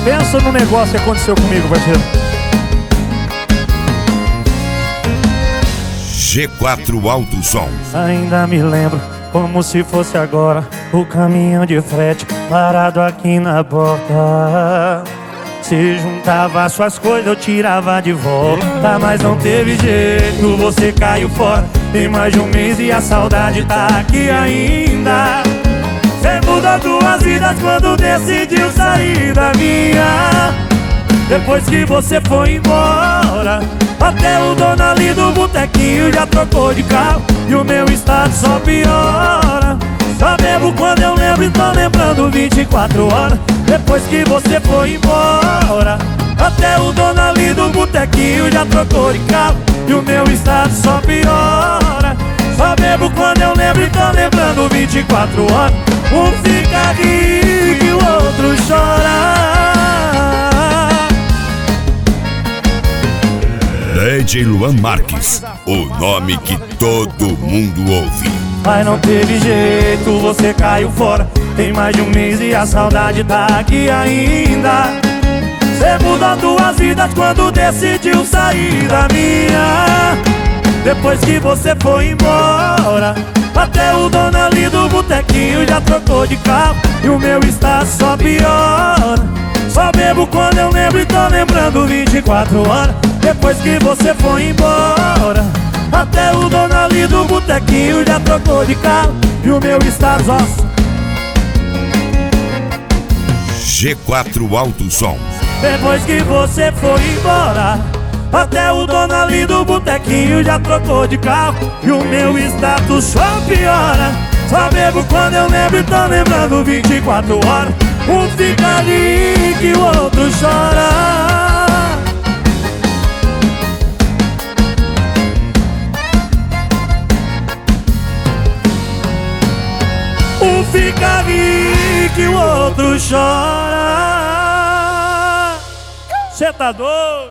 Pensa no negócio que aconteceu comigo, parceiro. G4 Alto Som. Ainda me lembro, como se fosse agora, o caminhão de frete parado aqui na porta. Se juntava suas coisas, eu tirava de volta, mas não teve jeito, você caiu fora. Tem mais de um mês e a saudade tá aqui ainda. Cê mudou duas vidas quando decidiu sair da minha. Depois que você foi embora, até o dono ali do botequinho já trocou de carro, e o meu estado só piora. Só bebo quando eu lembro e tô lembrando 24 horas. Depois que você foi embora, até o dono ali do botequinho já trocou de carro, e o meu estado só piora. Só bebo quando eu lembro e tô lembrando 24 horas. Um fica rico e o outro chora. DJ Luan Marques, o nome que todo mundo ouve. Mas não teve jeito, você caiu fora. Tem mais de um mês e a saudade tá aqui ainda. Cê mudou duas vidas quando decidiu sair da minha. Depois que você foi embora, até o dono ali do botequinho já trocou de carro, e o meu estado só piora. Só bebo quando eu lembro e tô lembrando 24 horas. Depois que você foi embora, até o dono ali do botequinho já trocou de carro, e o meu estado só... G4 Alto Som. Depois que você foi embora, até o dono ali do botequinho já trocou de carro, e o meu status só piora. Só bebo quando eu lembro e tô lembrando 24 horas. Um fica ali que o outro chora. Um fica ali que o outro chora. Cê tá doido?